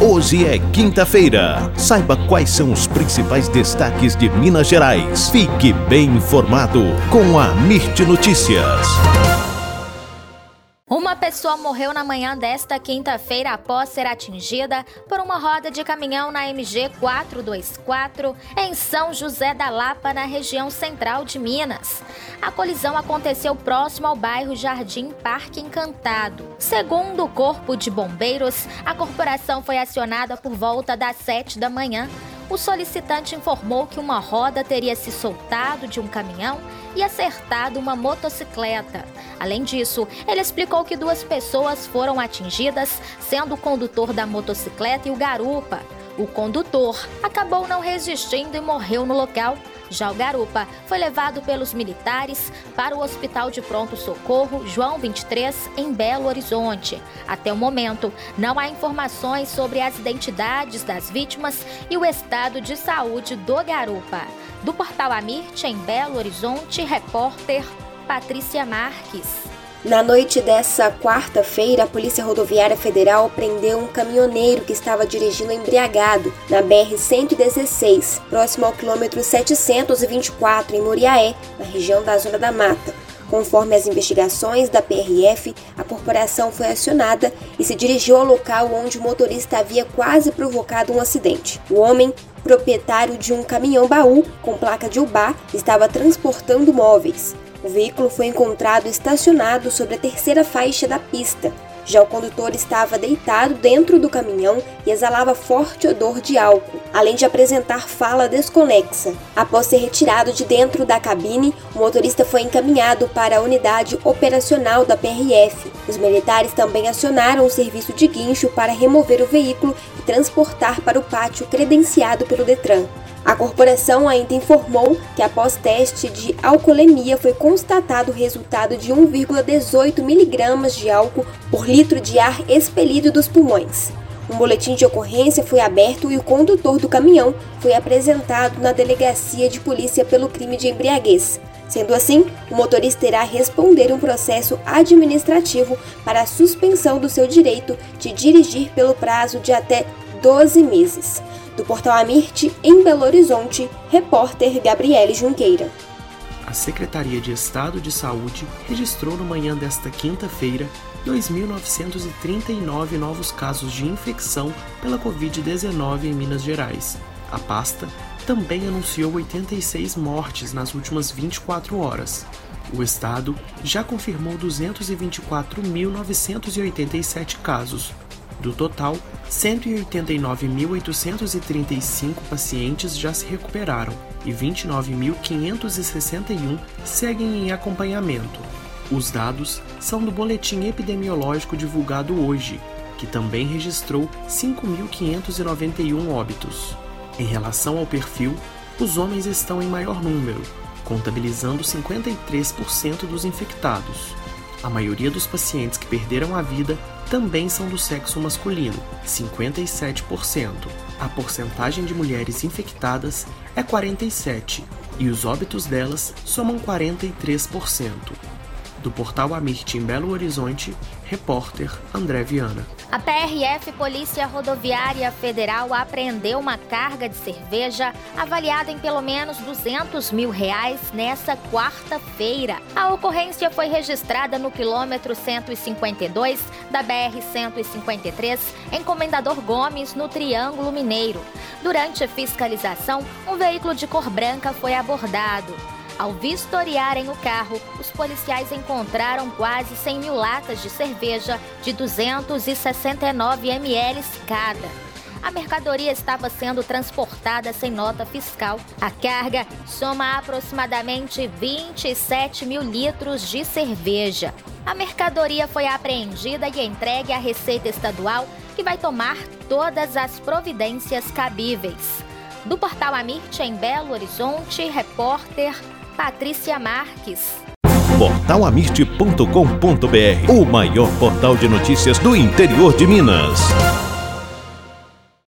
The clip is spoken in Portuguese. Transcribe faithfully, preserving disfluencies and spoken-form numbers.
Hoje é quinta-feira. Saiba quais são os principais destaques de Minas Gerais. Fique bem informado com a Mirte Notícias. Uma pessoa morreu na manhã desta quinta-feira após ser atingida por uma roda de caminhão na M G quatrocentos e vinte e quatro em São José da Lapa, na região central de Minas. A colisão aconteceu próximo ao bairro Jardim Parque Encantado. Segundo o Corpo de Bombeiros, a corporação foi acionada por volta das sete da manhã. O solicitante informou que uma roda teria se soltado de um caminhão e acertado uma motocicleta. Além disso, ele explicou que duas pessoas foram atingidas, sendo o condutor da motocicleta e o garupa. O condutor acabou não resistindo e morreu no local. Já o garupa foi levado pelos militares para o Hospital de Pronto-Socorro João vinte e três, em Belo Horizonte. Até o momento, não há informações sobre as identidades das vítimas e o estado de saúde do garupa. Do Portal Amirte, em Belo Horizonte, repórter Patrícia Marques. Na noite dessa quarta-feira, a Polícia Rodoviária Federal prendeu um caminhoneiro que estava dirigindo embriagado na B R cento e dezesseis, próximo ao quilômetro setecentos e vinte e quatro, em Muriaé, na região da Zona da Mata. Conforme as investigações da P R F, a corporação foi acionada e se dirigiu ao local onde o motorista havia quase provocado um acidente. O homem, proprietário de um caminhão-baú com placa de Ubá, estava transportando móveis. O veículo foi encontrado estacionado sobre a terceira faixa da pista. Já o condutor estava deitado dentro do caminhão e exalava forte odor de álcool, além de apresentar fala desconexa. Após ser retirado de dentro da cabine, o motorista foi encaminhado para a unidade operacional da P R F. Os militares também acionaram o serviço de guincho para remover o veículo e transportar para o pátio credenciado pelo Detran. A corporação ainda informou que após teste de alcoolemia foi constatado o resultado de um vírgula dezoito miligramas de álcool por litro de ar expelido dos pulmões. Um boletim de ocorrência foi aberto e o condutor do caminhão foi apresentado na delegacia de polícia pelo crime de embriaguez. Sendo assim, o motorista terá a responder um processo administrativo para a suspensão do seu direito de dirigir pelo prazo de até doze meses. Do Portal Amirte, em Belo Horizonte, repórter Gabriele Junqueira. A Secretaria de Estado de Saúde registrou na manhã desta quinta-feira dois mil novecentos e trinta e nove novos casos de infecção pela covid dezenove em Minas Gerais. A pasta também anunciou oitenta e seis mortes nas últimas vinte e quatro horas. O estado já confirmou duzentos e vinte e quatro mil novecentos e oitenta e sete casos. Do total, cento e oitenta e nove mil oitocentos e trinta e cinco pacientes já se recuperaram e vinte e nove mil quinhentos e sessenta e um seguem em acompanhamento. Os dados são do boletim epidemiológico divulgado hoje, que também registrou cinco mil quinhentos e noventa e um óbitos. Em relação ao perfil, os homens estão em maior número, contabilizando cinquenta e três por cento dos infectados. A maioria dos pacientes que perderam a vida também são do sexo masculino, cinquenta e sete por cento. A porcentagem de mulheres infectadas é quarenta e sete por cento e os óbitos delas somam quarenta e três por cento. Do Portal Amirte, em Belo Horizonte, repórter André Viana. A P R F, Polícia Rodoviária Federal, apreendeu uma carga de cerveja avaliada em pelo menos duzentos mil reais nessa quarta-feira. A ocorrência foi registrada no quilômetro cento e cinquenta e dois da B R cento e cinquenta e três, em Comendador Gomes, no Triângulo Mineiro. Durante a fiscalização, um veículo de cor branca foi abordado. Ao vistoriarem o carro, os policiais encontraram quase cem mil latas de cerveja de duzentos e sessenta e nove mililitros cada. A mercadoria estava sendo transportada sem nota fiscal. A carga soma aproximadamente vinte e sete mil litros de cerveja. A mercadoria foi apreendida e entregue à Receita Estadual, que vai tomar todas as providências cabíveis. Do Portal Amirte, em Belo Horizonte, repórter Patrícia Marques. portal amirte ponto com ponto br, o maior portal de notícias do interior de Minas.